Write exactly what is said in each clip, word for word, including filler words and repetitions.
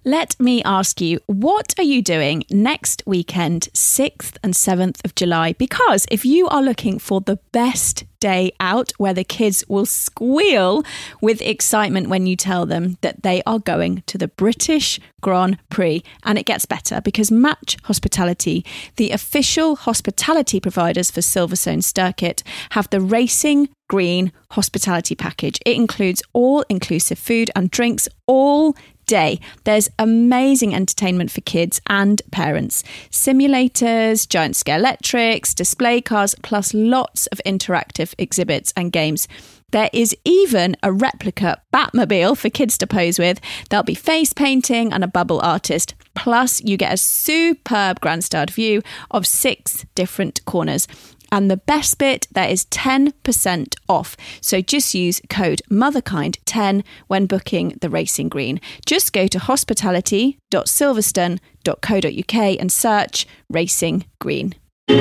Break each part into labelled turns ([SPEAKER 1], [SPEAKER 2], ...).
[SPEAKER 1] Let me ask you, what are you doing next weekend, sixth and seventh of July? Because if you are looking for the best day out where the kids will squeal with excitement when you tell them that they are going to the British Grand Prix, and it gets better because Match Hospitality, the official hospitality providers for Silverstone Circuit, have the Racing Green Hospitality Package. It includes all-inclusive food and drinks all day. There's amazing entertainment for kids and parents. Simulators, giant scale electrics, display cars, plus lots of interactive exhibits and games. There is even a replica Batmobile for kids to pose with. There'll be face painting and a bubble artist. Plus, you get a superb grandstand view of six different corners. And the best bit, there is ten percent off. So just use code motherkind ten when booking the Racing Green. Just go to hospitality dot silverstone dot co dot uk and search Racing Green.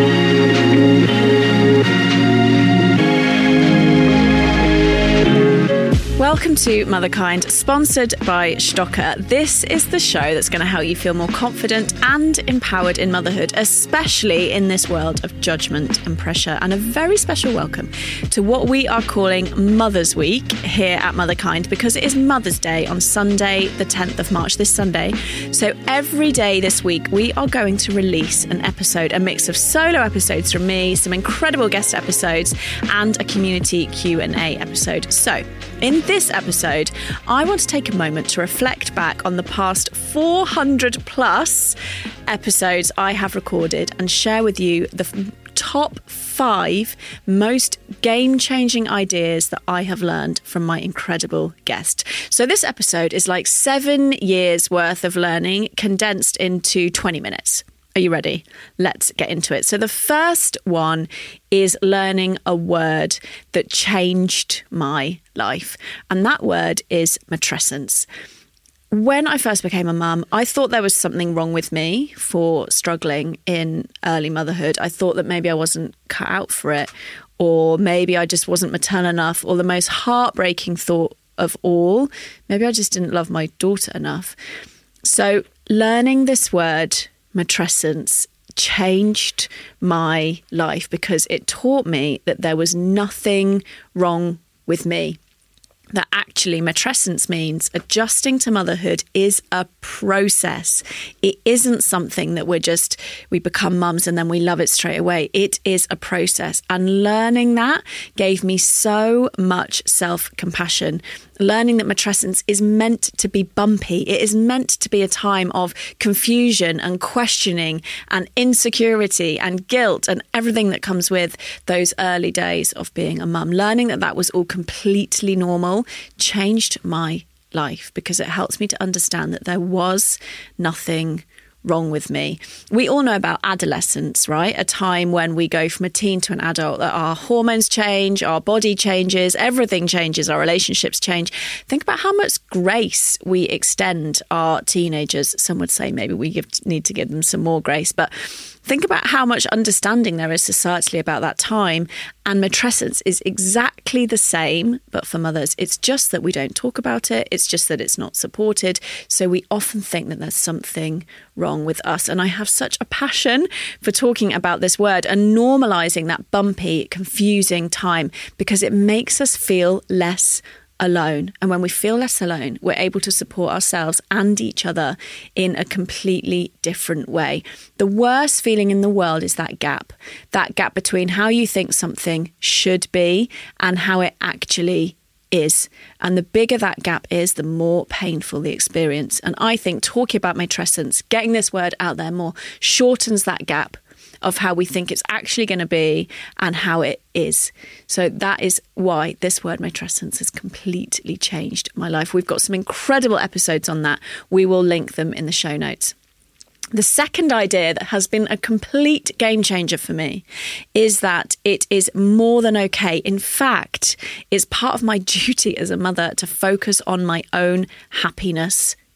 [SPEAKER 1] Welcome to Motherkind, sponsored by Stocker. This is the show that's going to help you feel more confident and empowered in motherhood, especially in this world of judgment and pressure. And a very special welcome to what we are calling Mother's Week here at Motherkind, because it is Mother's Day on Sunday, the tenth of March, this Sunday. So every day this week, we are going to release an episode, a mix of solo episodes from me, some incredible guest episodes, and a community Q and A episode. So in this episode, I want to take a moment to reflect back on the past four hundred plus episodes I have recorded and share with you the f- top five most game-changing ideas that I have learned from my incredible guest. So this episode is like seven years worth of learning condensed into twenty minutes. Are you ready? Let's get into it. So the first one is learning a word that changed my life. And that word is matrescence. When I first became a mum, I thought there was something wrong with me for struggling in early motherhood. I thought that maybe I wasn't cut out for it, or maybe I just wasn't maternal enough, or the most heartbreaking thought of all, maybe I just didn't love my daughter enough. So learning this word, matrescence, changed my life because it taught me that there was nothing wrong with me. That actually matrescence means adjusting to motherhood is a process. It isn't something that we're just, we become mums and then we love it straight away. It is a process. And learning that gave me so much self-compassion. Learning that matrescence is meant to be bumpy. It is meant to be a time of confusion and questioning and insecurity and guilt and everything that comes with those early days of being a mum. Learning that that was all completely normal changed my life because it helps me to understand that there was nothing wrong with me. We all know about adolescence, right? A time when we go from a teen to an adult, that our hormones change, our body changes, everything changes, our relationships change. Think about how much grace we extend our teenagers. Some would say maybe we give, need to give them some more grace, but think about how much understanding there is societally about that time. And matrescence is exactly the same, but for mothers. It's just that we don't talk about it. It's just that it's not supported. So we often think that there's something wrong with us. And I have such a passion for talking about this word and normalizing that bumpy, confusing time because it makes us feel less alone. And when we feel less alone, we're able to support ourselves and each other in a completely different way. The worst feeling in the world is that gap, that gap between how you think something should be and how it actually is. And the bigger that gap is, the more painful the experience. And I think talking about matrescence, getting this word out there more, shortens that gap of how we think it's actually going to be and how it is. So that is why this word matrescence has completely changed my life. We've got some incredible episodes on that. We will link them in the show notes. The second idea that has been a complete game changer for me is that it is more than okay. In fact, it's part of my duty as a mother to focus on my own happiness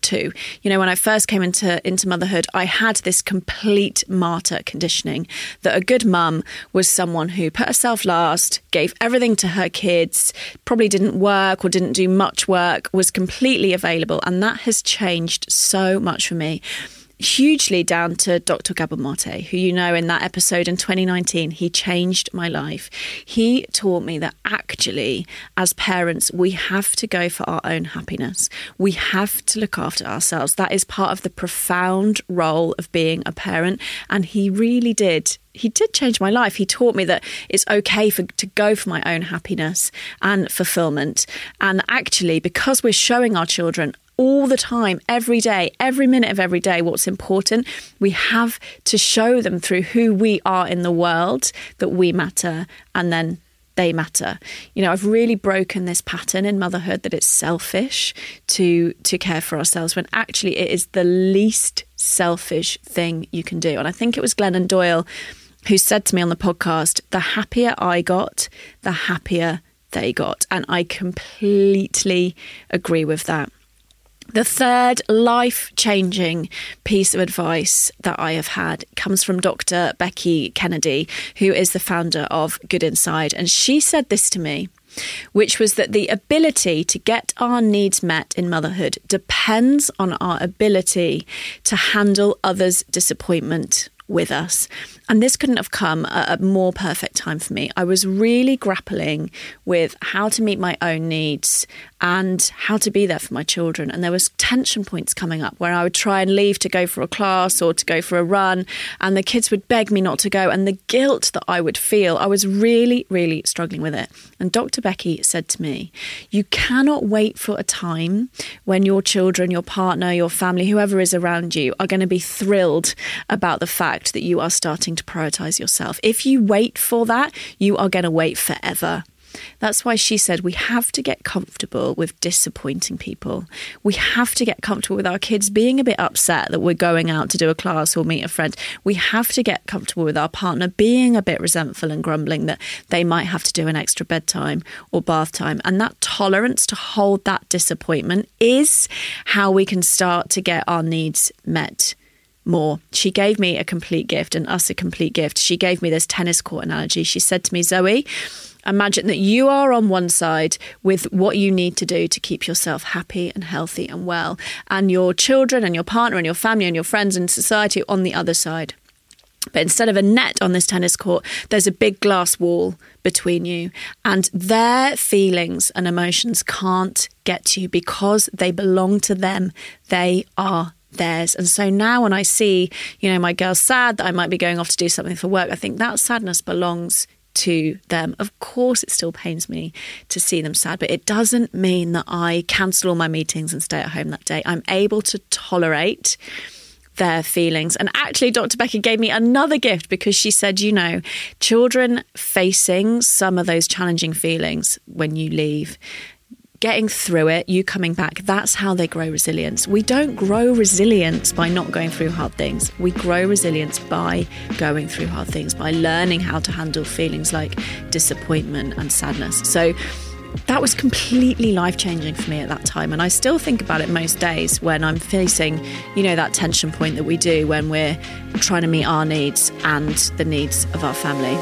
[SPEAKER 1] too. You know, when I first came into, into motherhood, I had this complete martyr conditioning that a good mum was someone who put herself last, gave everything to her kids, probably didn't work or didn't do much work, was completely available. And that has changed so much for me. Hugely down to Doctor Gabor Mate, who, you know, in that episode in twenty nineteen, he changed my life. He taught me that actually, as parents, we have to go for our own happiness. We have to look after ourselves. That is part of the profound role of being a parent. And he really did. He did change my life. He taught me that it's okay for to go for my own happiness and fulfillment. And actually, because we're showing our children all the time, every day, every minute of every day, what's important, we have to show them through who we are in the world that we matter, and then they matter. You know, I've really broken this pattern in motherhood that it's selfish to to care for ourselves, when actually it is the least selfish thing you can do. And I think it was Glennon Doyle who said to me on the podcast, the happier I got, the happier they got. And I completely agree with that. The third life-changing piece of advice that I have had comes from Doctor Becky Kennedy, who is the founder of Good Inside. And she said this to me, which was that the ability to get our needs met in motherhood depends on our ability to handle others' disappointment with us. And this couldn't have come at a more perfect time for me. I was really grappling with how to meet my own needs and how to be there for my children. And there was tension points coming up where I would try and leave to go for a class or to go for a run, and the kids would beg me not to go. And the guilt that I would feel, I was really, really struggling with it. And Doctor Becky said to me, you cannot wait for a time when your children, your partner, your family, whoever is around you, are going to be thrilled about the fact that you are starting to prioritize yourself. If you wait for that, you are going to wait forever. That's why she said we have to get comfortable with disappointing people. We have to get comfortable with our kids being a bit upset that we're going out to do a class or meet a friend. We have to get comfortable with our partner being a bit resentful and grumbling that they might have to do an extra bedtime or bath time. And that tolerance to hold that disappointment is how we can start to get our needs met more. She gave me a complete gift, and us a complete gift. She gave me this tennis court analogy. She said to me, Zoe, imagine that you are on one side with what you need to do to keep yourself happy and healthy and well, and your children and your partner and your family and your friends and society on the other side. But instead of a net on this tennis court, there's a big glass wall between you, and their feelings and emotions can't get to you because they belong to them. They are theirs. And so now when I see, you know, my girl's sad that I might be going off to do something for work, I think that sadness belongs to them. Of course, it still pains me to see them sad, but it doesn't mean that I cancel all my meetings and stay at home that day. I'm able to tolerate their feelings. And actually, Doctor Becky gave me another gift, because she said, you know, children facing some of those challenging feelings when you leave, getting through it, you coming back, that's how they grow resilience. We don't grow resilience by not going through hard things. We grow resilience by going through hard things, by learning how to handle feelings like disappointment and sadness. So that was completely life-changing for me at that time. And I still think about it most days when I'm facing, you know, that tension point that we do when we're trying to meet our needs and the needs of our family.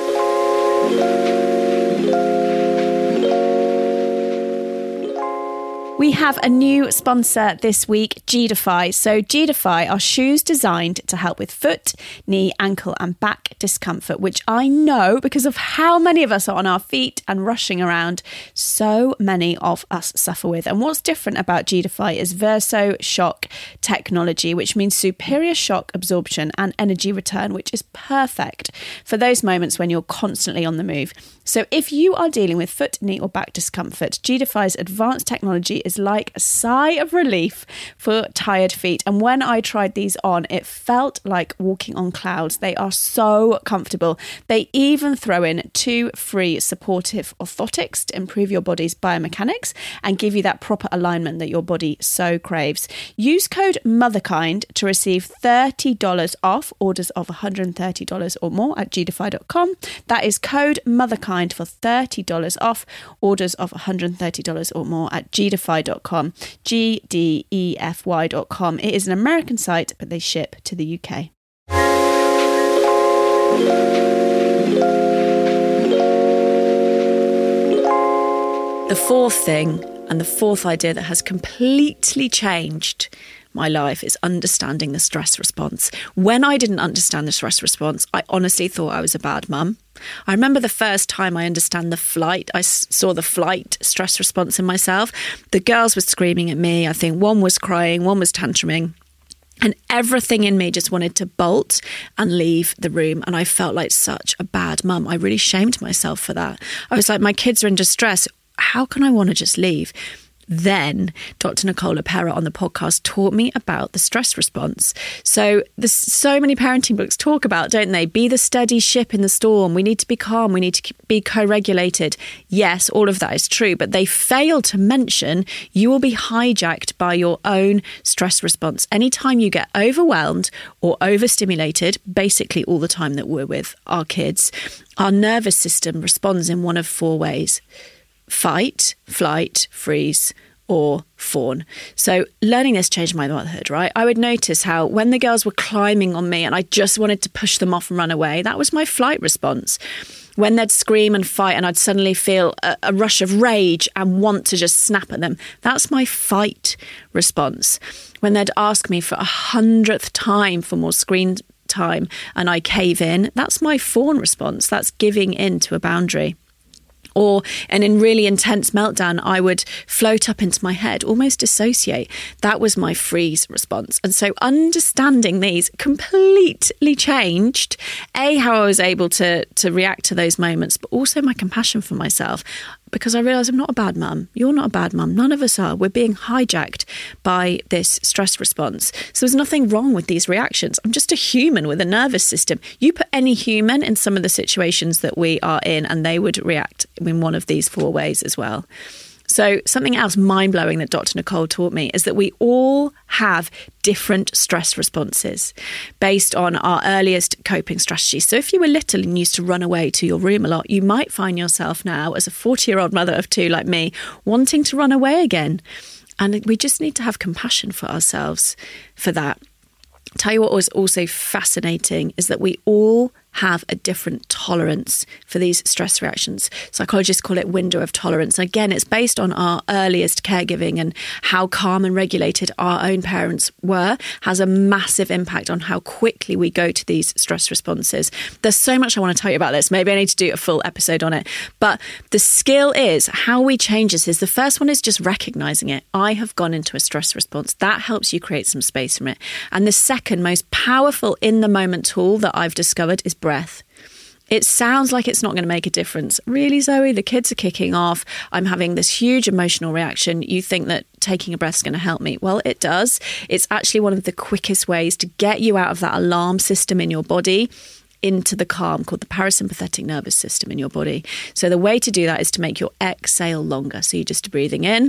[SPEAKER 1] We have a new sponsor this week, Gidify. So Gidify are shoes designed to help with foot, knee, ankle and back discomfort, which I know because of how many of us are on our feet and rushing around, so many of us suffer with. And what's different about Gidify is Verso Shock technology, which means superior shock absorption and energy return, which is perfect for those moments when you're constantly on the move. So if you are dealing with foot, knee or back discomfort, Gidify's advanced technology is like a sigh of relief for tired feet. And when I tried these on, it felt like walking on clouds. They are so comfortable. They even throw in two free supportive orthotics to improve your body's biomechanics and give you that proper alignment that your body so craves. Use code MOTHERKIND to receive thirty dollars off orders of one hundred thirty dollars or more at Gidify dot com. That is code MOTHERKIND for thirty dollars off orders of one hundred thirty dollars or more at Gidify dot dot com, G D E F Y dot com. It is an American site, but they ship to the U K. The fourth thing, and the fourth idea that has completely changed my life, is understanding the stress response. When I didn't understand the stress response, I honestly thought I was a bad mum. I remember the first time I understand the flight, I saw the flight stress response in myself. The girls were screaming at me. I think one was crying, one was tantruming. And everything in me just wanted to bolt and leave the room. And I felt like such a bad mum. I really shamed myself for that. I was like, my kids are in distress. How can I want to just leave? Then Doctor Nicole LePera on the podcast taught me about the stress response. So there's so many parenting books talk about, don't they? Be the steady ship in the storm. We need to be calm. We need to be co-regulated. Yes, all of that is true, but they fail to mention you will be hijacked by your own stress response. Anytime you get overwhelmed or overstimulated, basically all the time that we're with our kids, our nervous system responds in one of four ways: fight, flight, freeze, or fawn. So learning this changed my motherhood, right? I would notice how when the girls were climbing on me and I just wanted to push them off and run away, that was my flight response. When they'd scream and fight and I'd suddenly feel a, a rush of rage and want to just snap at them, that's my fight response. When they'd ask me for a hundredth time for more screen time and I cave in, that's my fawn response. That's giving in to a boundary. Or, and in really intense meltdown, I would float up into my head, almost dissociate. That was my freeze response. And so understanding these completely changed, A, how I was able to, to react to those moments, but also my compassion for myself. Because I realised I'm not a bad mum. You're not a bad mum. None of us are. We're being hijacked by this stress response. So there's nothing wrong with these reactions. I'm just a human with a nervous system. You put any human in some of the situations that we are in and they would react in one of these four ways as well. So something else mind-blowing that Doctor Nicole taught me is that we all have different stress responses based on our earliest coping strategies. So if you were little and used to run away to your room a lot, you might find yourself now, as a forty-year-old mother of two like me, wanting to run away again. And we just need to have compassion for ourselves for that. Tell you what was also fascinating is that we all have a different tolerance for these stress reactions. Psychologists call it window of tolerance. And again, it's based on our earliest caregiving and how calm and regulated our own parents were, has a massive impact on how quickly we go to these stress responses. There's so much I want to tell you about this. Maybe I need to do a full episode on it. But the skill is how we change this is the first one is just recognizing it. I have gone into a stress response. That helps you create some space from it. And the second most powerful in the moment tool that I've discovered is breath. It sounds like it's not going to make a difference. Really, Zoe, the kids are kicking off. I'm having this huge emotional reaction. You think that taking a breath is going to help me. Well, it does. It's actually one of the quickest ways to get you out of that alarm system in your body into the calm, called the parasympathetic nervous system in your body. So the way to do that is to make your exhale longer. So you're just breathing in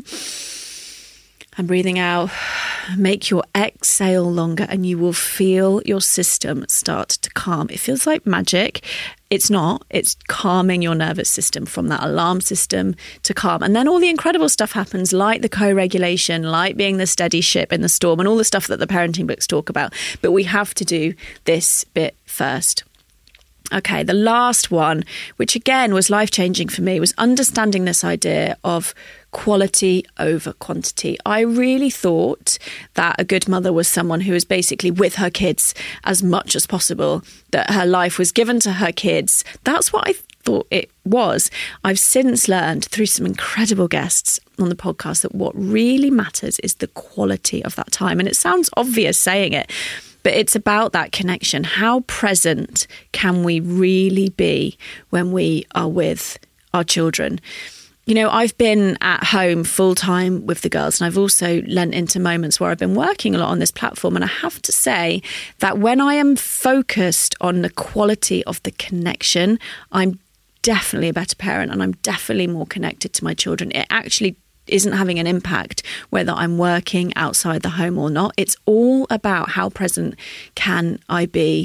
[SPEAKER 1] and breathing out. Make your exhale longer and you will feel your system start to calm. It feels like magic. It's not. It's calming your nervous system from that alarm system to calm. And then all the incredible stuff happens, like the co-regulation, like being the steady ship in the storm and all the stuff that the parenting books talk about. But we have to do this bit first. Okay, the last one, which again was life-changing for me, was understanding this idea of quality over quantity. I really thought that a good mother was someone who was basically with her kids as much as possible, that her life was given to her kids. That's what I thought it was. I've since learned through some incredible guests on the podcast that what really matters is the quality of that time. And it sounds obvious saying it, but it's about that connection. How present can we really be when we are with our children? You know, I've been at home full time with the girls, and I've also lent into moments where I've been working a lot on this platform. And I have to say that when I am focused on the quality of the connection, I'm definitely a better parent and I'm definitely more connected to my children. It actually isn't having an impact whether I'm working outside the home or not. It's all about how present can I be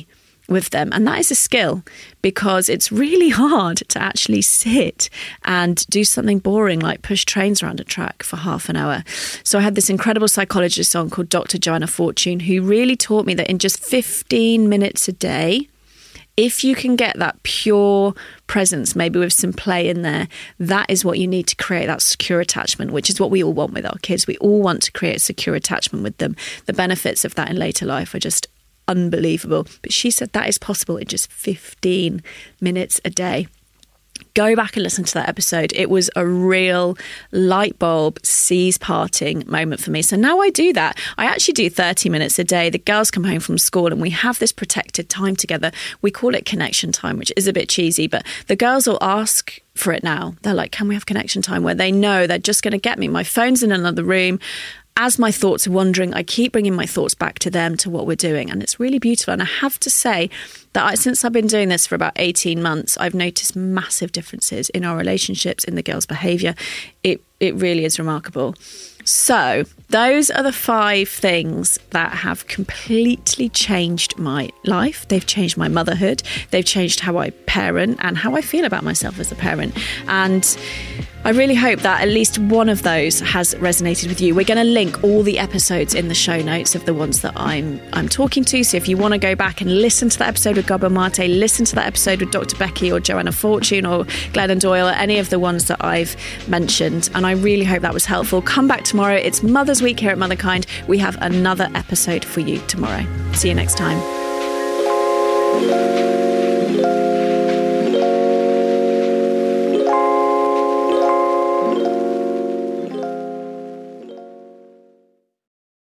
[SPEAKER 1] with them. And that is a skill, because it's really hard to actually sit and do something boring like push trains around a track for half an hour. So I had this incredible psychologist on called Doctor Joanna Fortune, who really taught me that in just fifteen minutes a day, if you can get that pure presence, maybe with some play in there, that is what you need to create that secure attachment, which is what we all want with our kids. We all want to create a secure attachment with them. The benefits of that in later life are just unbelievable. But she said that is possible in just fifteen minutes a day. Go back and listen to that episode. It was a real light bulb, seas parting moment for me. So now I do that. I actually do thirty minutes a day. The girls come home from school and we have this protected time together. We call it connection time, which is a bit cheesy, but the girls will ask for it now. They're like, can we have connection time, where they know they're just going to get me. My phone's in another room. As my thoughts are wandering, I keep bringing my thoughts back to them, to what we're doing. And it's really beautiful. And I have to say that I, since I've been doing this for about eighteen months, I've noticed massive differences in our relationships, in the girls' behaviour. It, it really is remarkable. So those are the five things that have completely changed my life. They've changed my motherhood. They've changed how I parent and how I feel about myself as a parent. And I really hope that at least one of those has resonated with you. We're going to link all the episodes in the show notes of the ones that I'm I'm talking to. So if you want to go back and listen to that episode with Gabor Mate, listen to that episode with Doctor Becky or Joanna Fortune or Glennon Doyle, or any of the ones that I've mentioned. And I really hope that was helpful. Come back tomorrow. It's Mother's Week here at Motherkind. We have another episode for you tomorrow. See you next time.